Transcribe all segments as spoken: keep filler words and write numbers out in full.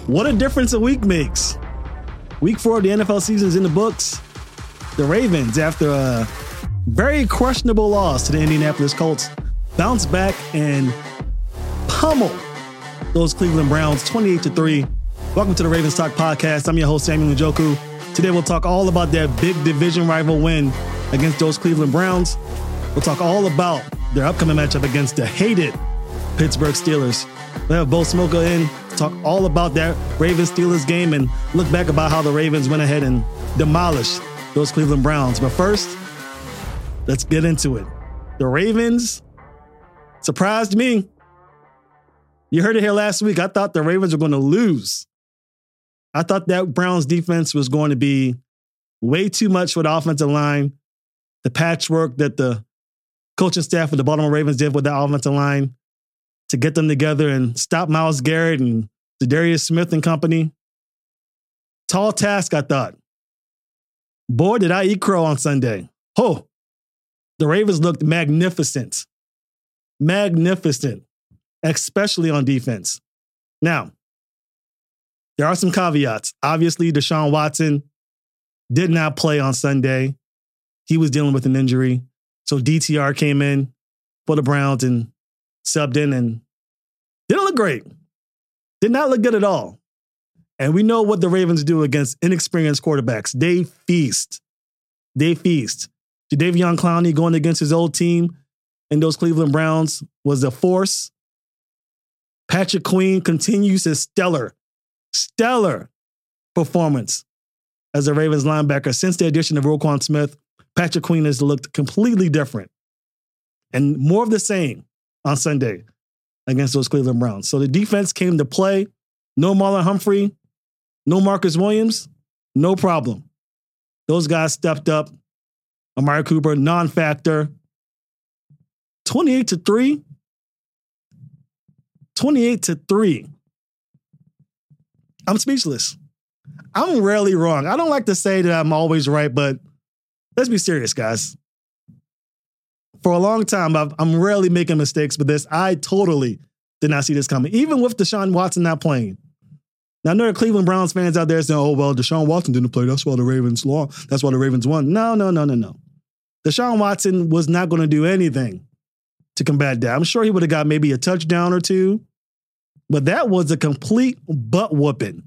What a difference a week makes. Week four of the N F L season is in the books. The Ravens, after a very questionable loss to the Indianapolis Colts, bounce back and pummel those Cleveland Browns twenty-eight to three. Welcome to the Ravens Talk Podcast. I'm your host, Samuel Njoku. Today we'll talk all about that big division rival win against those Cleveland Browns. We'll talk all about their upcoming matchup against the hated Pittsburgh Steelers. We'll have Bo Smolka in to talk all about that Ravens-Steelers game and look back about how the Ravens went ahead and demolished those Cleveland Browns. But first, let's get into it. The Ravens surprised me. You heard it here last week. I thought the Ravens were going to lose. I thought that Browns defense was going to be way too much for the offensive line. The patchwork that the coaching staff of the Baltimore Ravens did with that offensive line to get them together and stop Myles Garrett and Za'Darius Smith and company. Tall task, I thought. Boy, did I eat crow on Sunday. Oh, the Ravens looked magnificent. Magnificent, especially on defense. Now, there are some caveats. Obviously, Deshaun Watson did not play on Sunday. He was dealing with an injury. So D T R came in for the Browns and subbed in and didn't look great. Did not look good at all. And we know what the Ravens do against inexperienced quarterbacks. They feast. They feast. Jadeveon Clowney going against his old team and those Cleveland Browns was a force. Patrick Queen continues his stellar, stellar performance as a Ravens linebacker. Since the addition of Roquan Smith, Patrick Queen has looked completely different and more of the same on Sunday against those Cleveland Browns. So the defense came to play. No Marlon Humphrey, no Marcus Williams, no problem. Those guys stepped up. Amari Cooper, non-factor. twenty-eight to three. twenty-eight to three. I'm speechless. I'm rarely wrong. I don't like to say that I'm always right, but let's be serious, guys. For a long time, I've, I'm rarely making mistakes with this. I totally did not see this coming, even with Deshaun Watson not playing. Now, I know there are Cleveland Browns fans out there saying, oh, well, Deshaun Watson didn't play. That's why the Ravens lost. That's why the Ravens won. No, no, no, no, no. Deshaun Watson was not going to do anything to combat that. I'm sure he would have got maybe a touchdown or two, but that was a complete butt whooping,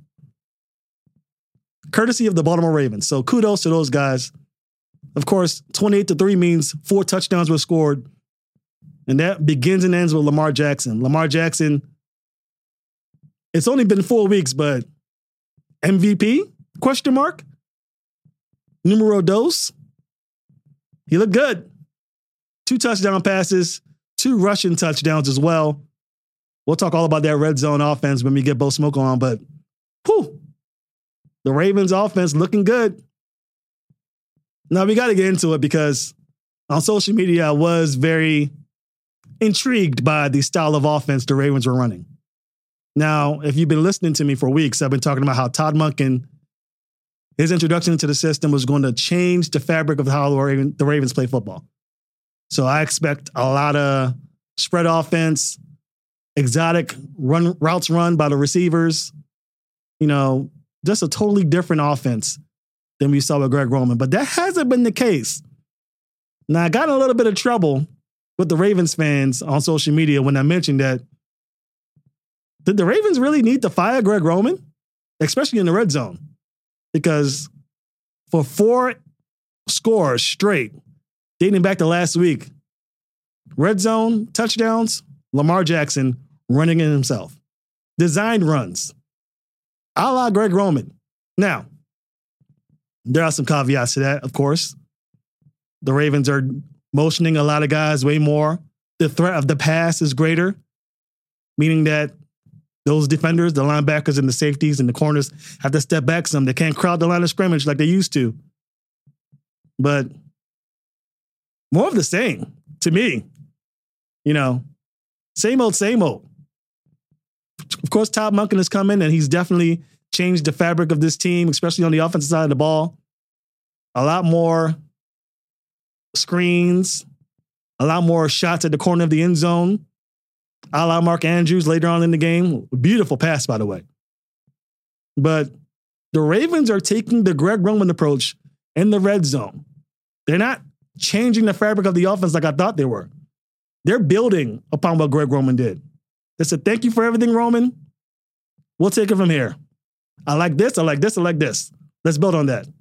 courtesy of the Baltimore Ravens. So kudos to those guys. Of course, twenty-eight to three means four touchdowns were scored, and that begins and ends with Lamar Jackson. Lamar Jackson, it's only been four weeks, but M V P? Question mark? Numero dos? He looked good. Two touchdown passes, two rushing touchdowns as well. We'll talk all about that red zone offense when we get Bo Smolka on, but whew, the Ravens offense looking good. Now, we got to get into it because on social media, I was very intrigued by the style of offense the Ravens were running. Now, if you've been listening to me for weeks, I've been talking about how Todd Monken, his introduction to the system was going to change the fabric of how the Ravens play football. So I expect a lot of spread offense, exotic run routes run by the receivers, you know, just a totally different offense than we saw with Greg Roman. But that hasn't been the case. Now, I got in a little bit of trouble with the Ravens fans on social media when I mentioned that. Did the Ravens really need to fire Greg Roman? Especially in the red zone. Because for four scores straight, dating back to last week, red zone touchdowns, Lamar Jackson running in himself. Designed runs. A la Greg Roman. Now, there are some caveats to that, of course. The Ravens are motioning a lot of guys way more. The threat of the pass is greater, meaning that those defenders, the linebackers and the safeties and the corners have to step back some. They can't crowd the line of scrimmage like they used to. But more of the same to me. You know, same old, same old. Of course, Todd Monken has come in and he's definitely changed the fabric of this team, especially on the offensive side of the ball. A lot more screens, a lot more shots at the corner of the end zone. A la Mark Andrews later on in the game. Beautiful pass, by the way. but the Ravens are taking the Greg Roman approach in the red zone. They're not changing the fabric of the offense like I thought they were. They're building upon what Greg Roman did. They said, thank you for everything, Roman. We'll take it from here. I like this, I like this, I like this. Let's build on that.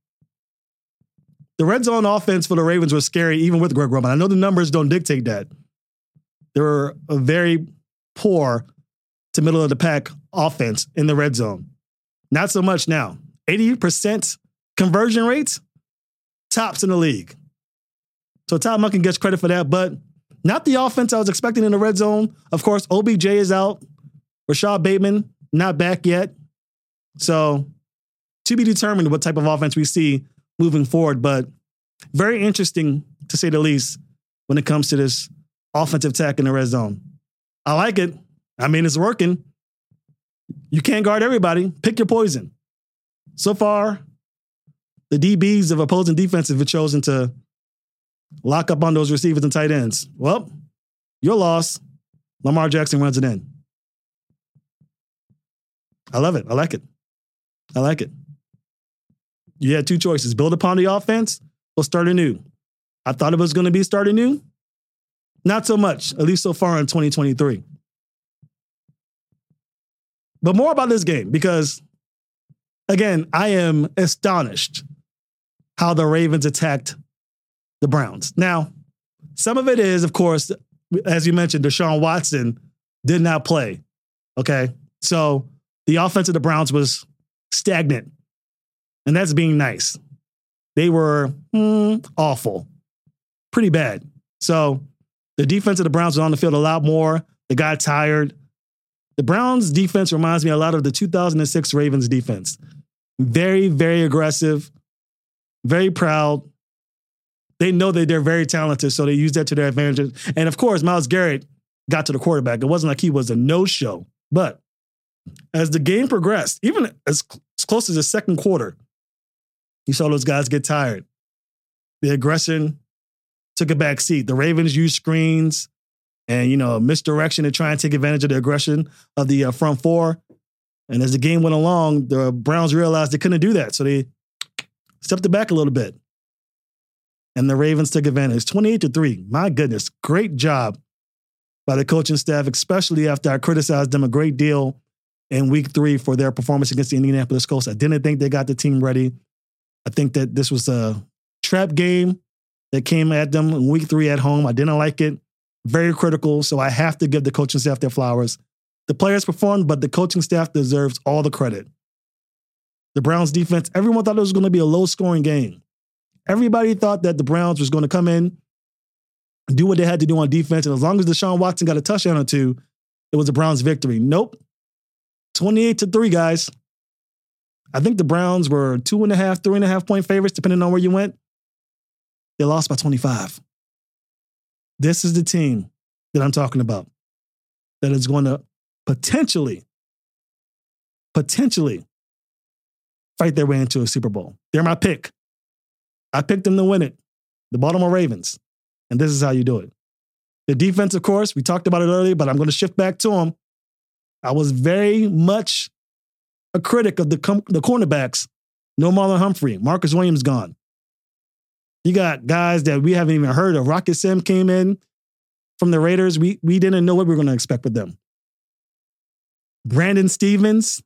The red zone offense for the Ravens was scary even with Greg Roman. I know the numbers don't dictate that. They were a very poor to middle of the pack offense in the red zone. Not so much now. eighty percent conversion rates, tops in the league. So Todd Monken gets credit for that, but not the offense I was expecting in the red zone. Of course, O B J is out. Rashad Bateman, not back yet. So to be determined what type of offense we see moving forward, but very interesting to say the least when it comes to this offensive attack in the red zone. I like it. I mean, it's working. You can't guard everybody. Pick your poison. So far, the D Bs of opposing defenses have chosen to lock up on those receivers and tight ends. Well, your loss. Lamar Jackson runs it in. I love it. I like it. I like it. You had two choices. Build upon the offense or start anew. I thought it was going to be start anew. Not so much, at least so far in twenty twenty-three. But more about this game because, again, I am astonished how the Ravens attacked the Browns. Now, some of it is, of course, as you mentioned, Deshaun Watson did not play. Okay. So the offense of the Browns was stagnant. And that's being nice. They were mm, awful. Pretty bad. So the defense of the Browns was on the field a lot more. They got tired. The Browns defense reminds me a lot of the two thousand six Ravens defense. Very, very aggressive. Very proud. They know that they're very talented, so they use that to their advantage. And of course, Myles Garrett got to the quarterback. It wasn't like he was a no-show. But as the game progressed, even as, as close as the second quarter, you saw those guys get tired. The aggression took a back seat. The Ravens used screens and, you know, misdirection to try and take advantage of the aggression of the uh, front four. And as the game went along, the Browns realized they couldn't do that. So they stepped it back a little bit. And the Ravens took advantage. twenty-eight to three. My goodness. Great job by the coaching staff, especially after I criticized them a great deal in week three for their performance against the Indianapolis Colts. I didn't think they got the team ready. I think that this was a trap game that came at them in week three at home. I didn't like it. Very critical. So I have to give the coaching staff their flowers. The players performed, but the coaching staff deserves all the credit. The Browns defense, everyone thought it was going to be a low-scoring game. Everybody thought that the Browns was going to come in, do what they had to do on defense, and as long as Deshaun Watson got a touchdown or two, it was the Browns' victory. Nope. twenty-eight to three, guys. I think the Browns were two and a half, three and a half point favorites, depending on where you went. They lost by twenty-five. This is the team that I'm talking about that is going to potentially, potentially fight their way into a Super Bowl. They're my pick. I picked them to win it, the Baltimore Ravens. And this is how you do it. The defense, of course, we talked about it earlier, but I'm going to shift back to them. I was very much a critic of the, com- the cornerbacks. No Marlon Humphrey. Marcus Williams gone. You got guys that we haven't even heard of. Rocket Sim came in from the Raiders. We, we didn't know what we were going to expect with them. Brandon Stevens,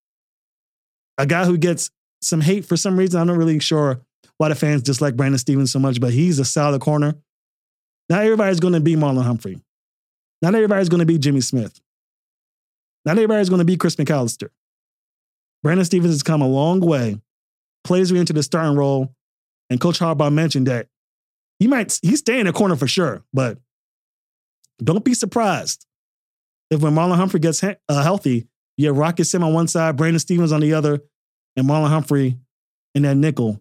a guy who gets some hate for some reason. I'm not really sure why the fans dislike Brandon Stevens so much, but he's a solid corner. Not everybody's going to be Marlon Humphrey. Not everybody's going to be Jimmy Smith. Not everybody's going to be Chris McAllister. Brandon Stevens has come a long way, plays me into the starting role, and Coach Harbaugh mentioned that he might, he's staying in the corner for sure, but don't be surprised if when Marlon Humphrey gets he- uh, healthy, you have Rocket Sim on one side, Brandon Stevens on the other, and Marlon Humphrey in that nickel.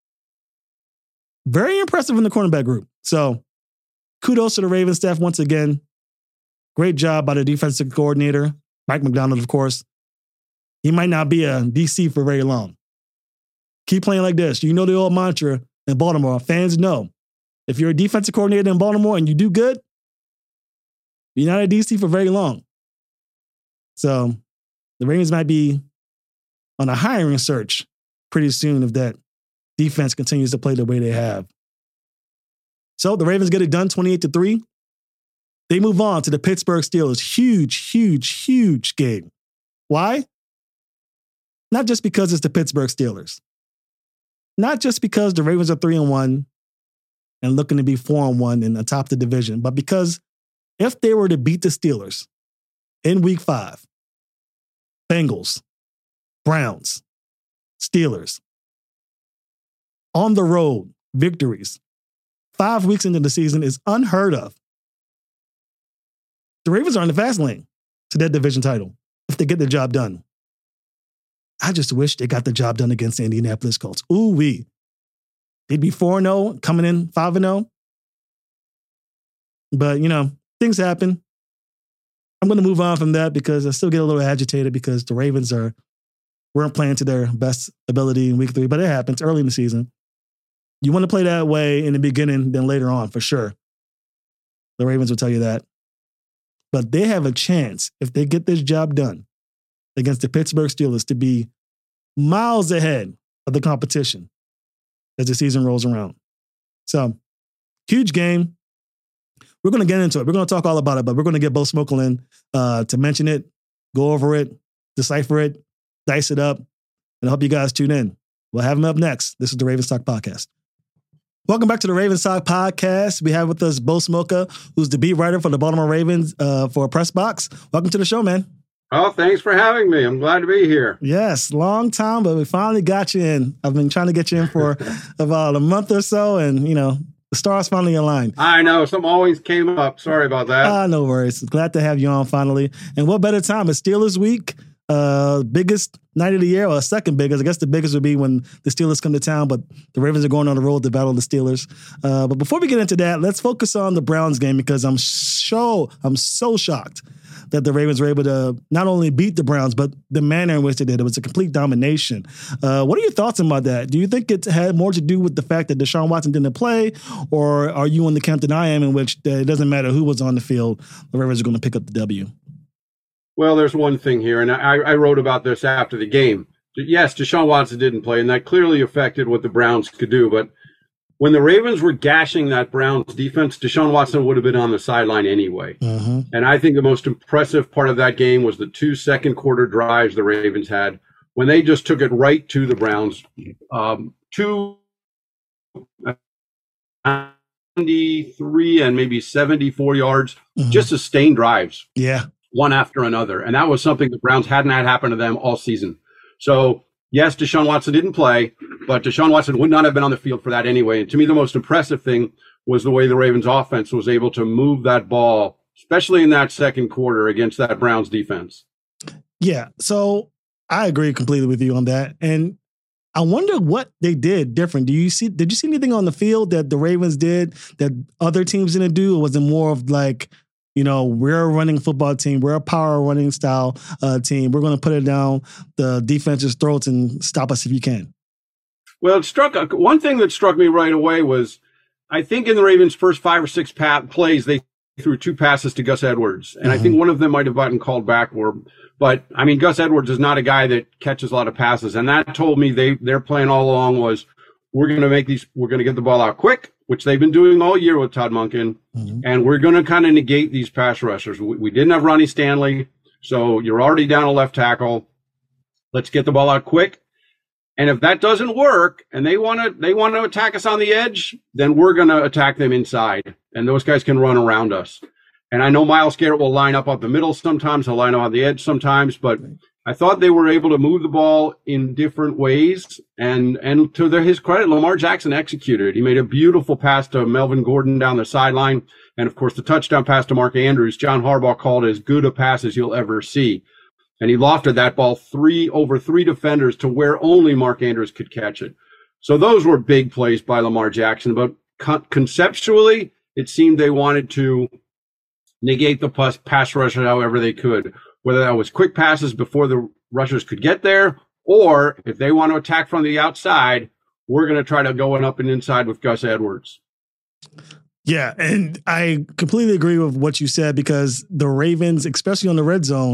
Very impressive in the cornerback group. So kudos to the Ravens staff once again. Great job by the defensive coordinator, Mike McDonald, of course. He might not be a D C for very long. Keep playing like this. You know the old mantra in Baltimore. Fans know if you're a defensive coordinator in Baltimore and you do good, you're not a D C for very long. So the Ravens might be on a hiring search pretty soon if that defense continues to play the way they have. So the Ravens get it done twenty-eight to three. They move on to the Pittsburgh Steelers. Huge, huge, huge game. Why? Not just because it's the Pittsburgh Steelers. Not just because the Ravens are three and one and looking to be four and one and atop the division, but because if they were to beat the Steelers in week five, Bengals, Browns, Steelers, on the road, victories, five weeks into the season is unheard of. The Ravens are in the fast lane to that division title if they get the job done. I just wish they got the job done against the Indianapolis Colts. Ooh-wee. They'd be four and oh, coming in five and oh. But, you know, things happen. I'm going to move on from that because I still get a little agitated because the Ravens are weren't playing to their best ability in week three, but it happens early in the season. You want to play that way in the beginning than later on, for sure. The Ravens will tell you that. But they have a chance, if they get this job done against the Pittsburgh Steelers, to be miles ahead of the competition as the season rolls around. So, huge game. We're going to get into it. We're going to talk all about it, but we're going to get Bo Smolka in uh, to mention it, go over it, decipher it, dice it up, and I hope you guys tune in. We'll have him up next. This is the Ravens Talk Podcast. Welcome back to the Ravens Talk Podcast. We have with us Bo Smolka, who's the beat writer for the Baltimore Ravens uh, for Press Box. Welcome to the show, man. Oh, thanks for having me. I'm glad to be here. Yes, long time, but we finally got you in. I've been trying to get you in for about a month or so, and, you know, the stars finally aligned. I know. Something always came up. Sorry about that. Ah, no worries. Glad to have you on finally. And what better time? It's Steelers week. Uh, biggest night of the year, or second biggest. I guess the biggest would be when the Steelers come to town, but the Ravens are going on the road to battle the Steelers. Uh, but before we get into that, let's focus on the Browns game because I'm so I'm so shocked that the Ravens were able to not only beat the Browns, but the manner in which they did. It was a complete domination. Uh, what are your thoughts about that? Do you think it had more to do with the fact that Deshaun Watson didn't play, or are you in the camp that I am in which it doesn't matter who was on the field, the Ravens are going to pick up the W? Well, there's one thing here, and I, I wrote about this after the game. Yes, Deshaun Watson didn't play, and that clearly affected what the Browns could do. But when the Ravens were gashing that Browns defense, Deshaun Watson would have been on the sideline anyway. Mm-hmm. And I think the most impressive part of that game was the two second quarter drives the Ravens had when they just took it right to the Browns. Um, two ninety-three and maybe seventy-four yards, mm-hmm. just sustained drives. Yeah. One after another. And that was something the Browns hadn't had happen to them all season. So, yes, Deshaun Watson didn't play, but Deshaun Watson would not have been on the field for that anyway. And to me, the most impressive thing was the way the Ravens offense was able to move that ball, especially in that second quarter against that Browns defense. Yeah. So I agree completely with you on that. And I wonder what they did different. Do you see, did you see anything on the field that the Ravens did that other teams didn't do? Or was it more of like, you know, we're a running football team. We're a power running style uh, team. We're going to put it down the defense's throats and stop us if you can? Well, it struck one thing that struck me right away was I think in the Ravens' first five or six pa- plays, they threw two passes to Gus Edwards. And mm-hmm. I think one of them might have gotten called back. Or, but, I mean, Gus Edwards is not a guy that catches a lot of passes. And that told me they their plan all along was we're going to make these, we're going to get the ball out quick, which they've been doing all year with Todd Monken. Mm-hmm. And we're going to kind of negate these pass rushers. We, we didn't have Ronnie Stanley, so you're already down a left tackle. Let's get the ball out quick. And if that doesn't work and they want to they want to attack us on the edge, then we're going to attack them inside. And those guys can run around us. And I know Myles Garrett will line up up the middle sometimes. He'll line up on the edge sometimes. But I thought they were able to move the ball in different ways. And and to their, his credit, Lamar Jackson executed. He made a beautiful pass to Melvin Gordon down the sideline. And, of course, the touchdown pass to Mark Andrews, John Harbaugh called as good a pass as you'll ever see. And he lofted that ball three over three defenders to where only Mark Andrews could catch it. So those were big plays by Lamar Jackson. But con- conceptually, it seemed they wanted to negate the pass, pass rush however they could, whether that was quick passes before the rushers could get there, or if they want to attack from the outside, we're going to try to go in up and inside with Gus Edwards. Yeah, and I completely agree with what you said because the Ravens, especially on the red zone,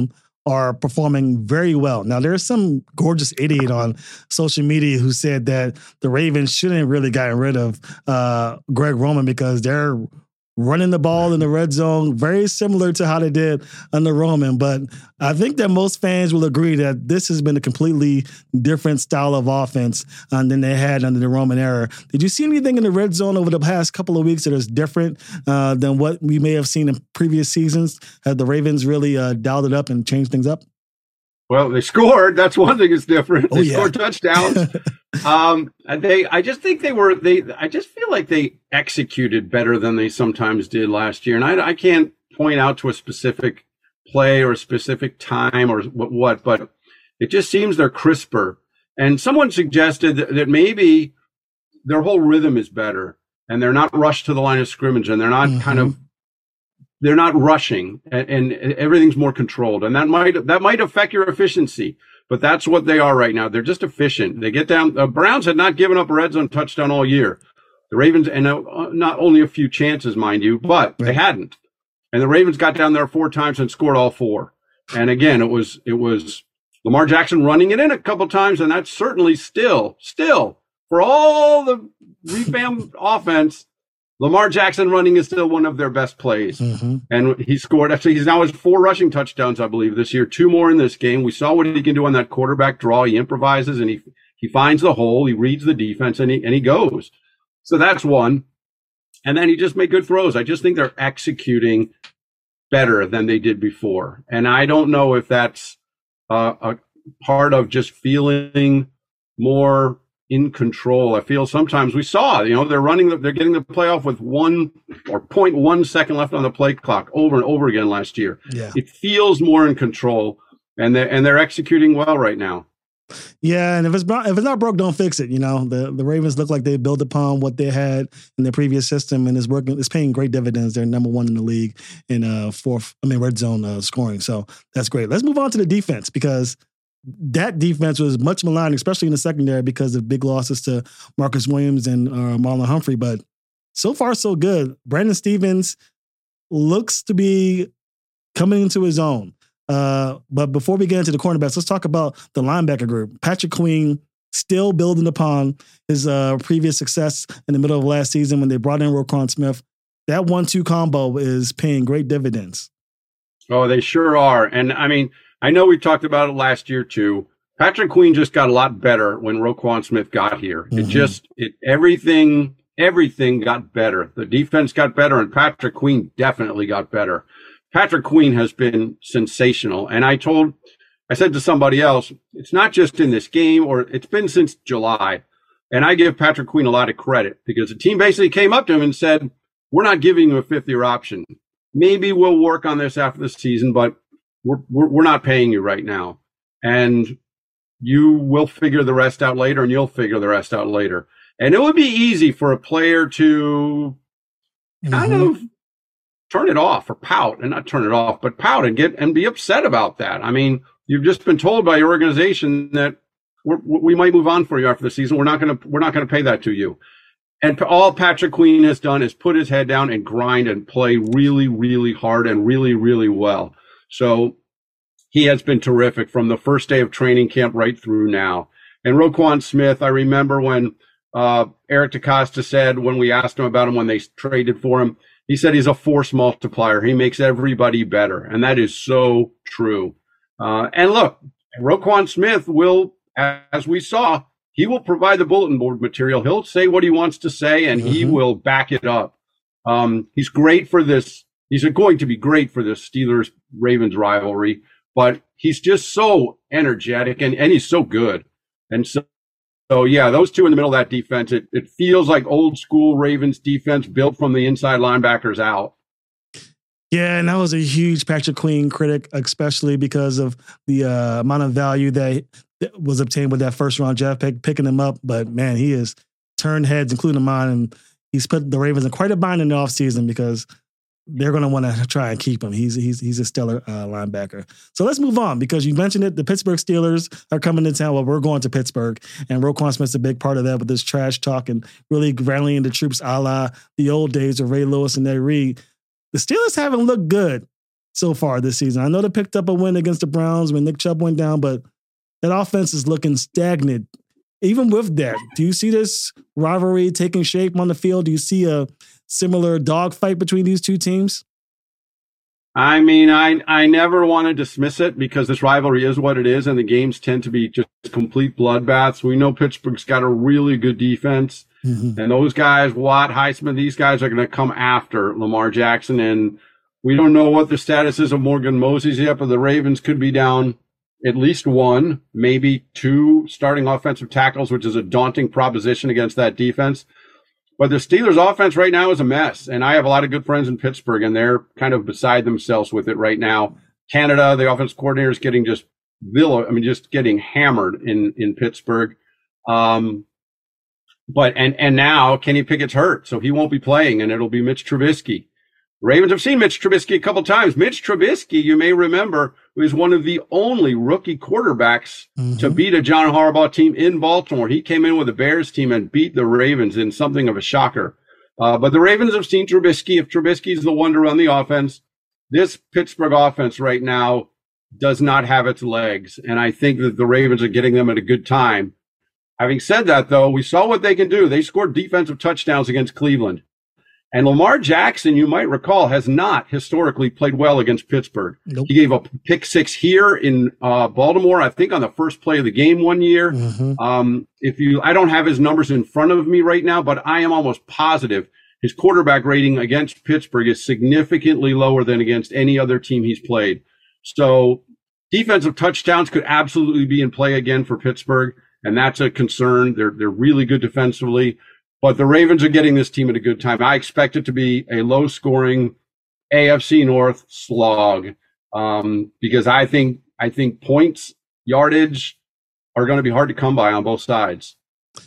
are performing very well. Now, there's some gorgeous idiot on social media who said that the Ravens shouldn't have really gotten rid of uh, Greg Roman because they're running the ball in the red zone, very similar to how they did under Roman. But I think that most fans will agree that this has been a completely different style of offense um, than they had under the Roman era. Did you see anything in the red zone over the past couple of weeks that is different uh, than what we may have seen in previous seasons? Have the Ravens really uh, dialed it up and changed things up? Well, they scored. That's one thing that's different. They oh, yeah. scored touchdowns. um, they, I just think they were, they, I just feel like they executed better than they sometimes did last year. And I, I can't point out to a specific play or a specific time or what, what, but it just seems they're crisper. And someone suggested that, that maybe their whole rhythm is better and they're not rushed to the line of scrimmage and they're not mm-hmm. kind of, they're not rushing and, and everything's more controlled. And that might, that might affect your efficiency, but that's what they are right now. They're just efficient. They get down. The Browns had not given up a red zone touchdown all year. The Ravens, and uh, not only a few chances, mind you, but they hadn't. And the Ravens got down there four times and scored all four. And again, it was, it was Lamar Jackson running it in a couple times. And that's certainly still, still for all the revamped offense, Lamar Jackson running is still one of their best plays. Mm-hmm. And he scored, actually, he's now has four rushing touchdowns, I believe, this year, two more in this game. We saw what he can do on that quarterback draw. He improvises and he, he finds the hole. He reads the defense and he, and he goes. So that's one. And then he just made good throws. I just think they're executing better than they did before. And I don't know if that's uh, a part of just feeling more in control. I feel sometimes we saw, you know, they're running, the, they're getting the playoff with one or zero point one second left on the play clock over and over again last year. Yeah. It feels more in control and they're, and they're executing well right now. Yeah. And if it's not, if it's not broke, don't fix it. You know, the, the Ravens look like they built upon what they had in their previous system and it's working, it's paying great dividends. They're number one in the league in uh fourth, I mean, red zone uh, scoring. So that's great. Let's move on to the defense because that defense was much maligned, especially in the secondary because of big losses to Marcus Williams and uh, Marlon Humphrey. But so far, so good. Brandon Stephens looks to be coming into his own. Uh, but before we get into the cornerbacks, let's talk about the linebacker group. Patrick Queen still building upon his uh, previous success in the middle of last season when they brought in Roquan Smith. That one two combo is paying great dividends. Oh, they sure are. And I mean, I know we talked about it last year too. Patrick Queen just got a lot better when Roquan Smith got here. Mm-hmm. It just, it, everything, everything got better. The defense got better and Patrick Queen definitely got better. Patrick Queen has been sensational. And I told, I said to somebody else, it's not just in this game or it's been since July. And I give Patrick Queen a lot of credit because the team basically came up to him and said, we're not giving him a fifth year option. Maybe we'll work on this after the season, but We're, we're we're not paying you right now, and you will figure the rest out later, and you'll figure the rest out later. And it would be easy for a player to kind mm-hmm. of turn it off or pout, and not turn it off, but pout and get and be upset about that. I mean, you've just been told by your organization that we're, we might move on for you after the season. We're not going to we're not going to pay that to you. And all Patrick Queen has done is put his head down and grind and play really, really hard and really, really well. So he has been terrific from the first day of training camp right through now. And Roquan Smith, I remember when uh, Eric DeCosta said when we asked him about him when they traded for him, he said he's a force multiplier. He makes everybody better. And that is so true. Uh, and look, Roquan Smith will, as we saw, he will provide the bulletin board material. He'll say what he wants to say, and mm-hmm. he will back it up. Um, he's great for this. He's going to be great for the Steelers-Ravens rivalry, but he's just so energetic and, and he's so good. And so, so, yeah, those two in the middle of that defense, it, it feels like old school Ravens defense built from the inside linebackers out. Yeah, and that was a huge Patrick Queen critic, especially because of the uh, amount of value that was obtained with that first-round draft pick, picking him up. But, man, he has turned heads, including mine, and he's put the Ravens in quite a bind in the offseason because – they're going to want to try and keep him. He's he's he's a stellar uh, linebacker. So let's move on because you mentioned it. The Pittsburgh Steelers are coming to town. Well, we're going to Pittsburgh, and Roquan Smith's a big part of that with this trash talk and really rallying the troops a la the old days of Ray Lewis and Ed Reed. The Steelers haven't looked good so far this season? I know they picked up a win against the Browns when Nick Chubb went down, but that offense is looking stagnant. Even with that, do you see this rivalry taking shape on the field? Do you see a similar dogfight between these two teams? I mean, I I never want to dismiss it because this rivalry is what it is, and the games tend to be just complete bloodbaths. We know Pittsburgh's got a really good defense, mm-hmm. and those guys, Watt, Highsmith, these guys are going to come after Lamar Jackson, and we don't know what the status is of Morgan Moses yet, but the Ravens could be down at least one, maybe two starting offensive tackles, which is a daunting proposition against that defense. But the Steelers' offense right now is a mess, and I have a lot of good friends in Pittsburgh, and they're kind of beside themselves with it right now. Canada, the offense coordinator, is getting just villa, I mean, just getting hammered in in Pittsburgh. Um, but and and now Kenny Pickett's hurt, so he won't be playing, and it'll be Mitch Trubisky. Ravens have seen Mitch Trubisky a couple times. Mitch Trubisky, you may remember, was one of the only rookie quarterbacks mm-hmm. to beat a John Harbaugh team in Baltimore. He came in with the Bears team and beat the Ravens in something of a shocker. Uh, but the Ravens have seen Trubisky. If Trubisky's the one to run the offense, this Pittsburgh offense right now does not have its legs. And I think that the Ravens are getting them at a good time. Having said that, though, we saw what they can do. They scored defensive touchdowns against Cleveland. And Lamar Jackson, you might recall, has not historically played well against Pittsburgh. Nope. He gave a pick six here in uh, Baltimore, I think on the first play of the game one year. Mm-hmm. Um, if you, I don't have his numbers in front of me right now, but I am almost positive his quarterback rating against Pittsburgh is significantly lower than against any other team he's played. So defensive touchdowns could absolutely be in play again for Pittsburgh, and that's a concern. They're they're really good defensively. But the Ravens are getting this team at a good time. I expect it to be a low-scoring A F C North slog um, because I think I think points, yardage are going to be hard to come by on both sides.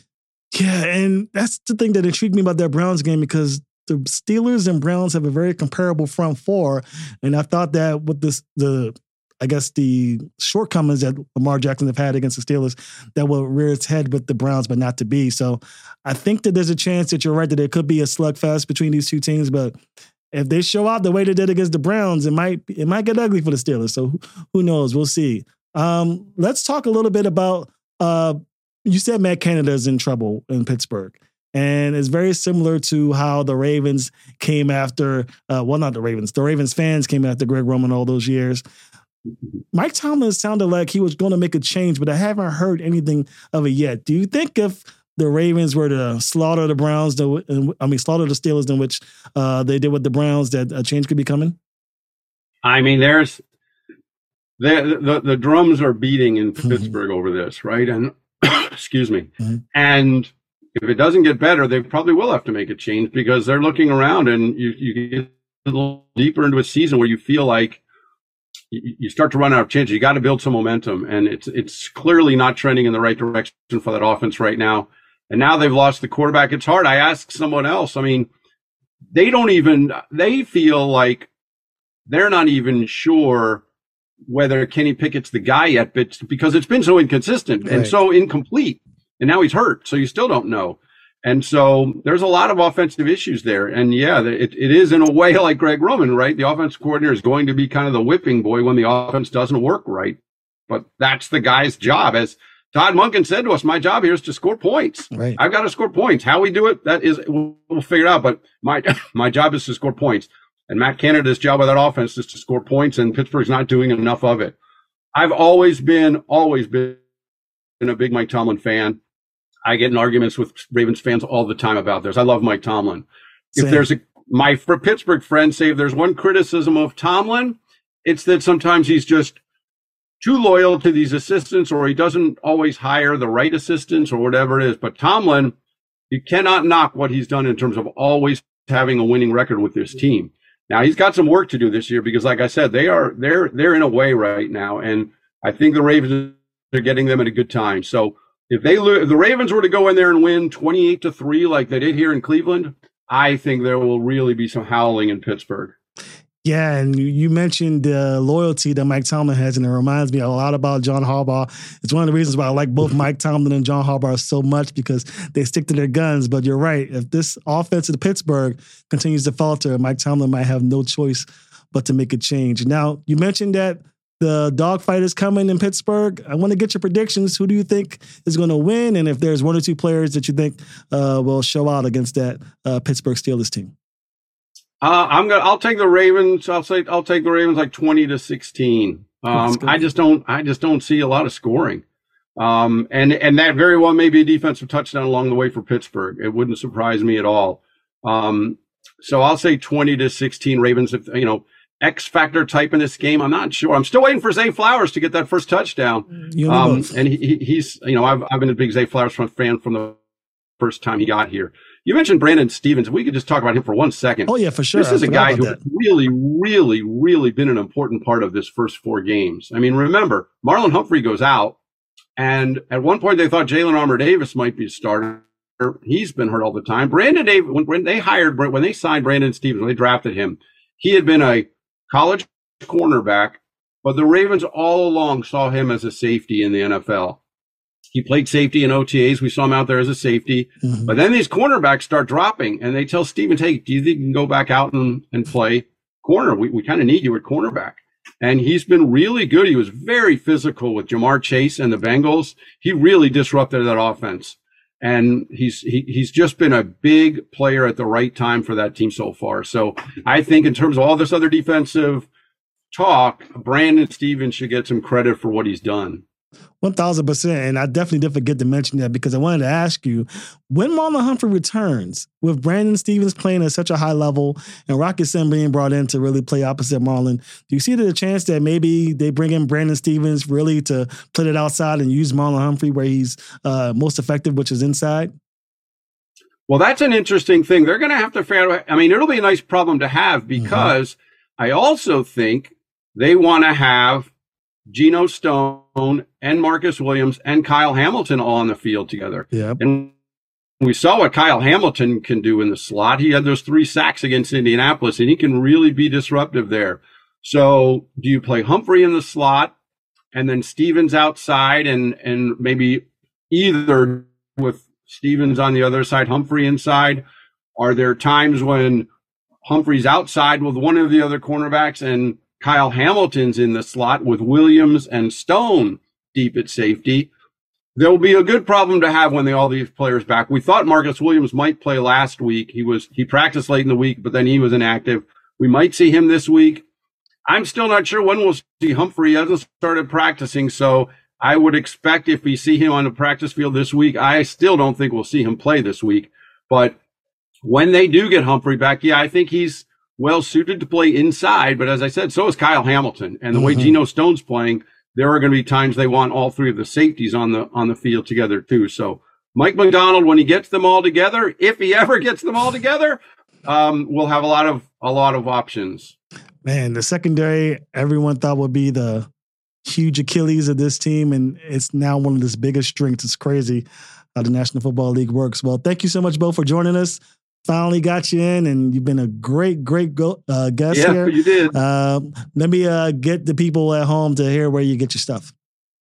Yeah, and that's the thing that intrigued me about that Browns game because the Steelers and Browns have a very comparable front four, and I thought that with this the I guess the shortcomings that Lamar Jackson have had against the Steelers that will rear its head with the Browns, but not to be. So I think that there's a chance that you're right that there could be a slugfest between these two teams. But if they show out the way they did against the Browns, it might it might get ugly for the Steelers. So who knows? We'll see. Um, let's talk a little bit about. Uh, you said Matt Canada is in trouble in Pittsburgh. And it's very similar to how the Ravens came after, uh, well, not the Ravens, the Ravens fans came after Greg Roman all those years. Mike Tomlin sounded like he was going to make a change, but I haven't heard anything of it yet. Do you think if the Ravens were to slaughter the Browns, I mean, slaughter the Steelers, in which uh, they did with the Browns, that a change could be coming? I mean, there's the the, the drums are beating in Pittsburgh over this, right? And excuse me. Mm-hmm. And if it doesn't get better, they probably will have to make a change because they're looking around, and you you get a little deeper into a season where you feel like you start to run out of chances. You got to build some momentum, and it's it's clearly not trending in the right direction for that offense right now. And now they've lost the quarterback. It's hard. I asked someone else. I mean, they don't even – they feel like they're not even sure whether Kenny Pickett's the guy yet, but because it's been so inconsistent right. and so incomplete. And now he's hurt, so you still don't know. And so there's a lot of offensive issues there. And yeah, it, it is in a way like Greg Roman, right? The offensive coordinator is going to be kind of the whipping boy when the offense doesn't work right. But that's the guy's job. As Todd Monken said to us, my job here is to score points. Right. I've got to score points. How we do it, that is, we'll, we'll figure it out. But my, my job is to score points. And Matt Canada's job with that offense is to score points, and Pittsburgh's not doing enough of it. I've always been, always been a big Mike Tomlin fan. I get in arguments with Ravens fans all the time about this. I love Mike Tomlin. Same. If there's a, my for Pittsburgh friends say if there's one criticism of Tomlin, it's that sometimes he's just too loyal to these assistants, or he doesn't always hire the right assistants, or whatever it is. But Tomlin, you cannot knock what he's done in terms of always having a winning record with this team. Now he's got some work to do this year because, like I said, they are they're they're in a way right now, and I think the Ravens are getting them at a good time. So. If they lo- if the Ravens were to go in there and win twenty-eight to three like they did here in Cleveland, I think there will really be some howling in Pittsburgh. Yeah, and you mentioned the uh, loyalty that Mike Tomlin has, and it reminds me a lot about John Harbaugh. It's one of the reasons why I like both Mike Tomlin and John Harbaugh so much, because they stick to their guns. But you're right. If this offense in Pittsburgh continues to falter, Mike Tomlin might have no choice but to make a change. Now, you mentioned that the dogfight is coming in Pittsburgh. I want to get your predictions. Who do you think is going to win? And if there's one or two players that you think uh, will show out against that uh, Pittsburgh Steelers team. Uh, I'm gonna. I'll take the Ravens. I'll say. I'll take the Ravens like twenty to sixteen. Um, I just don't. I just don't see a lot of scoring. Um, and and that very well may be a defensive touchdown along the way for Pittsburgh. It wouldn't surprise me at all. Um, so I'll say twenty to sixteen Ravens. If you know X factor type in this game, I'm not sure. I'm still waiting for Zay Flowers to get that first touchdown. You know um, and he, he's you know I've I've been a big Zay Flowers fan from the first time he got here. You mentioned Brandon Stephens. We could just talk about him for one second. Oh, yeah, for sure. This is a guy who has really, really, really been an important part of this first four games. I mean, remember, Marlon Humphrey goes out, and at one point they thought Jalen Armour-Davis might be a starter. He's been hurt all the time. Brandon Davis, when, when they hired, when they signed Brandon Stephens, when they drafted him, he had been a college cornerback, but the Ravens all along saw him as a safety in the N F L. He played safety in O T As. We saw him out there as a safety. Mm-hmm. But then these cornerbacks start dropping, and they tell Stephens, hey, do you think you can go back out and, and play corner? We, we kind of need you at cornerback. And he's been really good. He was very physical with Jamar Chase and the Bengals. He really disrupted that offense. And he's he, he's just been a big player at the right time for that team so far. So I think in terms of all this other defensive talk, Brandon Stephens should get some credit for what he's done. one thousand percent. And I definitely did forget to mention that because I wanted to ask you, when Marlon Humphrey returns, with Brandon Stephens playing at such a high level and Rocket Sim being brought in to really play opposite Marlon, do you see the chance that maybe they bring in Brandon Stephens really to put it outside and use Marlon Humphrey where he's uh, most effective, which is inside? Well, that's an interesting thing. They're going to have to figure out. I mean, it'll be a nice problem to have because mm-hmm. I also think they want to have Geno Stone and Marcus Williams and Kyle Hamilton all on the field together. Yeah. And we saw what Kyle Hamilton can do in the slot. He had those three sacks against Indianapolis, and he can really be disruptive there. So do you play Humphrey in the slot and then Stephens outside and, and maybe either with Stephens on the other side, Humphrey inside? Are there times when Humphrey's outside with one of the other cornerbacks and Kyle Hamilton's in the slot with Williams and Stone deep at safety? There'll be a good problem to have when they all these players back. We thought Marcus Williams might play last week. He was he practiced late in the week, but then he was inactive. We might see him this week. I'm still not sure when we'll see Humphrey. He hasn't started practicing, so I would expect if we see him on the practice field this week, I still don't think we'll see him play this week. But when they do get Humphrey back, yeah, I think he's well suited to play inside, but as I said, so is Kyle Hamilton. And the mm-hmm. way Geno Stone's playing, there are going to be times they want all three of the safeties on the on the field together too. So Mike Macdonald, when he gets them all together, if he ever gets them all together, um, we'll have a lot of a lot of options. Man, the secondary everyone thought would be the huge Achilles of this team, and it's now one of its biggest strengths. It's crazy how the National Football League works. Well, thank you so much, Bo, for joining us. Finally got you in, and you've been a great, great go, uh, guest yeah, here. Yeah, you did. Uh, let me uh, get the people at home to hear where you get your stuff.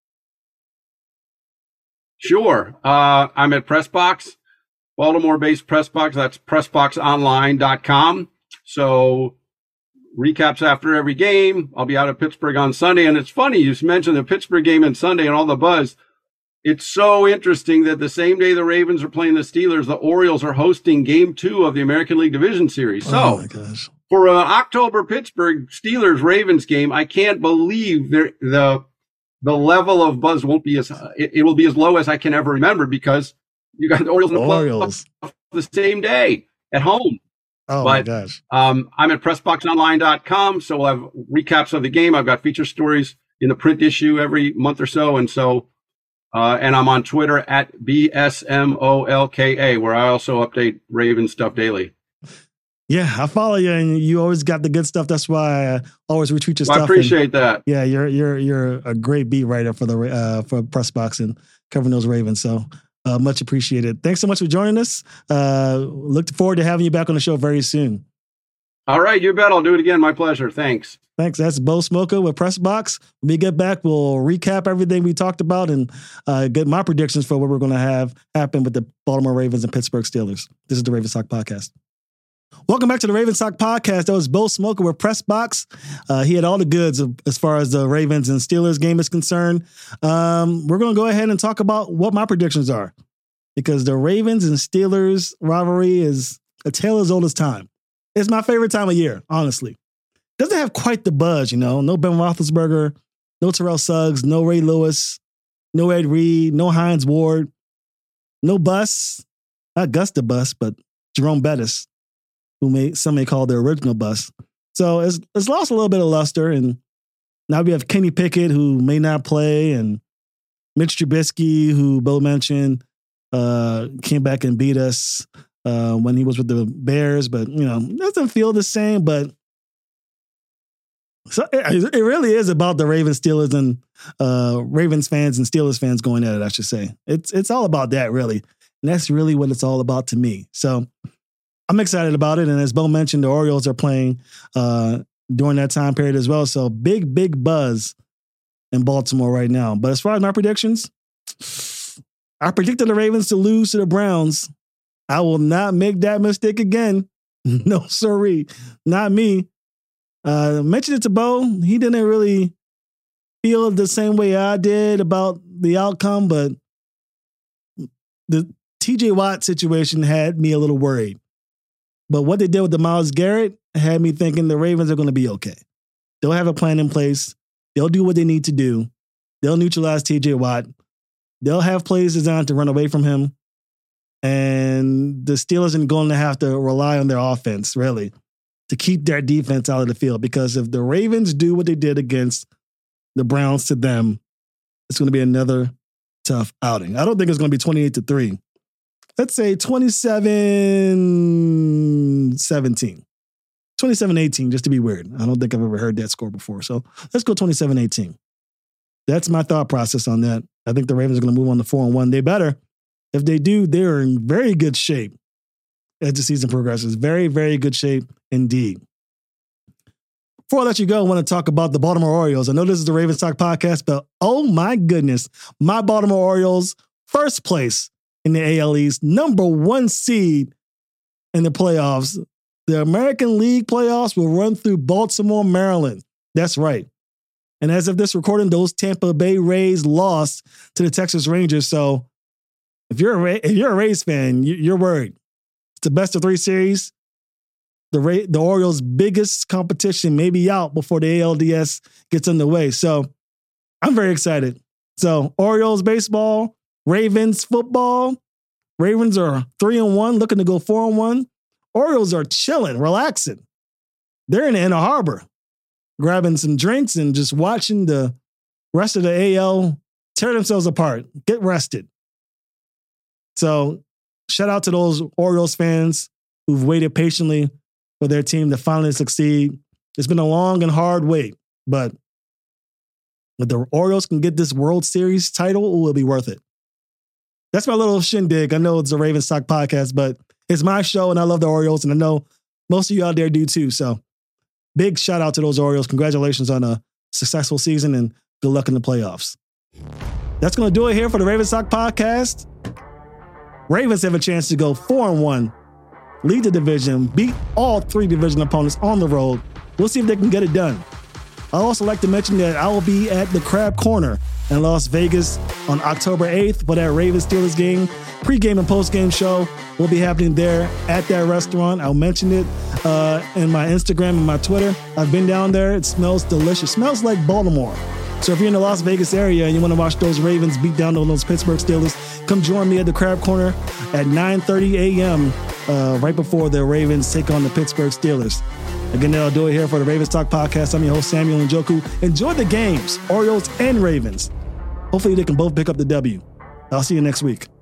Sure. Uh, I'm at PressBox, Baltimore-based PressBox. That's press box online dot com. So recaps after every game. I'll be out at Pittsburgh on Sunday. And it's funny, you mentioned the Pittsburgh game on Sunday and all the buzz. It's so interesting that the same day the Ravens are playing the Steelers, the Orioles are hosting game two of the American League Division Series. So oh my gosh. For an October Pittsburgh Steelers-Ravens game, I can't believe the the level of buzz won't be as it, it will be as low as I can ever remember because you got the Orioles and the Orioles the same day at home. Oh but, my gosh. Um, I'm at press box online dot com, so we'll have recaps of the game. I've got feature stories in the print issue every month or so, and so uh, and I'm on Twitter at B S M O L K A, where I also update Ravens stuff daily. Yeah, I follow you, and you always got the good stuff. That's why I always retweet your well, stuff. I appreciate and, that. Yeah, you're you're you're a great beat writer for the uh, for PressBox and covering those Ravens. So uh, much appreciated. Thanks so much for joining us. Uh, look forward to having you back on the show very soon. All right, you bet. I'll do it again. My pleasure. Thanks. Thanks. That's Bo Smolka with PressBox. When we get back, we'll recap everything we talked about and uh, get my predictions for what we're going to have happen with the Baltimore Ravens and Pittsburgh Steelers. This is the Ravens Talk Podcast. Welcome back to the Ravens Talk Podcast. That was Bill Smoker with Press Box. Uh, he had all the goods as far as the Ravens and Steelers game is concerned. Um, we're going to go ahead and talk about what my predictions are, because the Ravens and Steelers rivalry is a tale as old as time. It's my favorite time of year, honestly. Doesn't have quite the buzz, you know. No Ben Roethlisberger, no Terrell Suggs, no Ray Lewis, no Ed Reed, no Hines Ward, no Bus, not Gus the Bus, but Jerome Bettis, who may some may call the original Bus. So it's it's lost a little bit of luster, and now we have Kenny Pickett, who may not play, and Mitch Trubisky, who Bo mentioned, uh, came back and beat us uh, when he was with the Bears, but you know doesn't feel the same. But so it, it really is about the Ravens, Steelers, and uh, Ravens fans and Steelers fans going at it. I should say it's it's all about that, really, and that's really what it's all about to me. So I'm excited about it. And as Bo mentioned, the Orioles are playing uh, during that time period as well. So big, big buzz in Baltimore right now. But as far as my predictions, I predicted the Ravens to lose to the Browns. I will not make that mistake again. No, sirree. Not me. Uh, mentioned it to Bo. He didn't really feel the same way I did about the outcome, but the T J Watt situation had me a little worried. But what they did with the Myles Garrett had me thinking the Ravens are going to be okay. They'll have a plan in place. They'll do what they need to do. They'll neutralize T J Watt. They'll have plays designed to run away from him. And the Steelers are going to have to rely on their offense, really, to keep their defense out of the field. Because if the Ravens do what they did against the Browns to them, it's going to be another tough outing. I don't think it's going to be twenty-eight to three. Let's say twenty-seven seventeen. twenty-seven eighteen, just to be weird. I don't think I've ever heard that score before. So let's go twenty-seven eighteen. That's my thought process on that. I think the Ravens are going to move on to four and one. They better. If they do, they're in very good shape as the season progresses. Very, very good shape indeed. Before I let you go, I want to talk about the Baltimore Orioles. I know this is the Ravens Talk Podcast, but oh my goodness, my Baltimore Orioles, first place in the A L East, number one seed in the playoffs. The American League playoffs will run through Baltimore, Maryland. That's right. And as of this recording, those Tampa Bay Rays lost to the Texas Rangers. So if you're a, Ray, if you're a Rays fan, you're worried. It's the best of three series. The Ray, the Orioles' biggest competition may be out before the A L D S gets underway. So I'm very excited. So Orioles baseball, Ravens football. Ravens are three and one, looking to go four and one. Orioles are chilling, relaxing. They're in Ann Arbor, grabbing some drinks and just watching the rest of the A L tear themselves apart, get rested. So shout out to those Orioles fans who've waited patiently for their team to finally succeed. It's been a long and hard wait, but if the Orioles can get this World Series title, it will be worth it. That's my little shindig. I know it's a Ravens Talk Podcast, but it's my show and I love the Orioles, and I know most of you out there do too. So big shout out to those Orioles. Congratulations on a successful season and good luck in the playoffs. That's going to do it here for the Ravens Talk Podcast. Ravens have a chance to go four and one, lead the division, beat all three division opponents on the road. We'll see if they can get it done. I'd also like to mention that I will be at the Crab Corner in Las Vegas on October eighth for that Ravens Steelers game. Pre-game and post-game show will be happening there at that restaurant. I'll mention it uh, in my Instagram and my Twitter. I've been down there. It smells delicious. It smells like Baltimore. So if you're in the Las Vegas area and you want to watch those Ravens beat down on those Pittsburgh Steelers, come join me at the Crab Corner at nine thirty a.m. Uh, right before the Ravens take on the Pittsburgh Steelers. Again, that'll do it here for the Ravens Talk Podcast. I'm your host, Samuel Njoku. Enjoy the games, Orioles and Ravens. Hopefully they can both pick up the W. I'll see you next week.